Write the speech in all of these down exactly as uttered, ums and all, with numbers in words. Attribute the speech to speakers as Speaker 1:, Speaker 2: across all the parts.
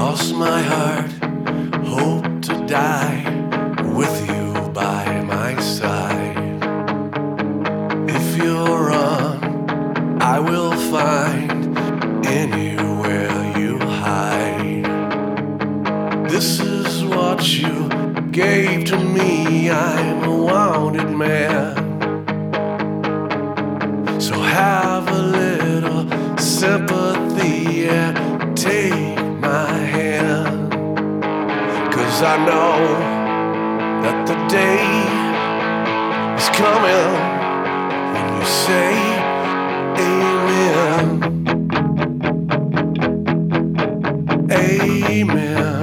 Speaker 1: Cross my heart, hope to die with you by my side. If you're on, I will find anywhere you hide. This is what you gave to me, I'm a wanted man. So have a little sympathy and take my hand. 'Cause I know that the day is coming when you say amen. Amen.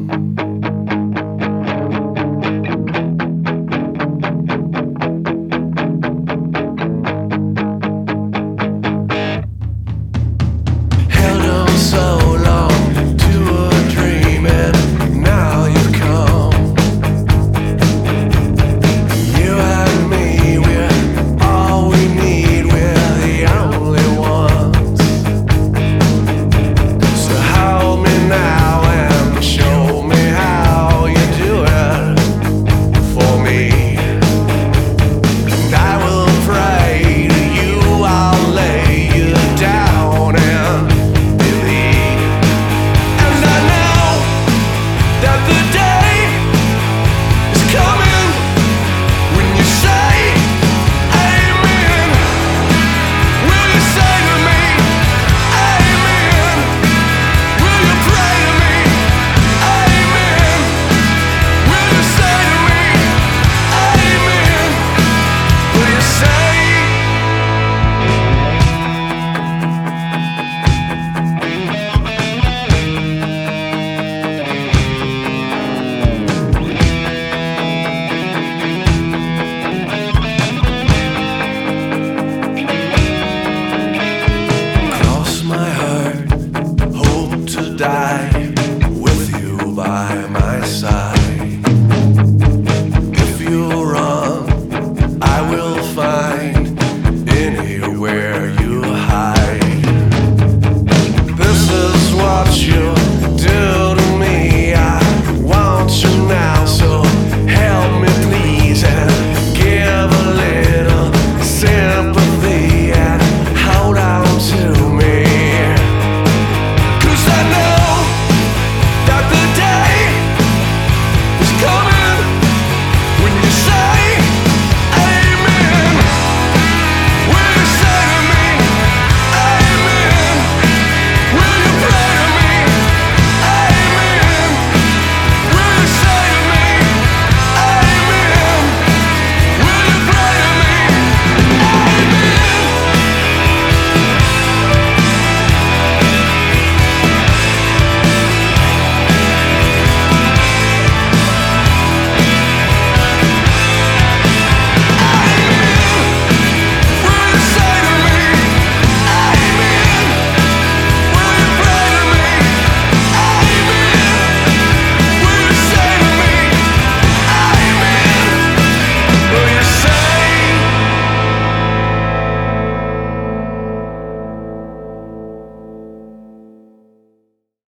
Speaker 1: Die with you by my side. If you're wrong, I will find anywhere you hide. This is what you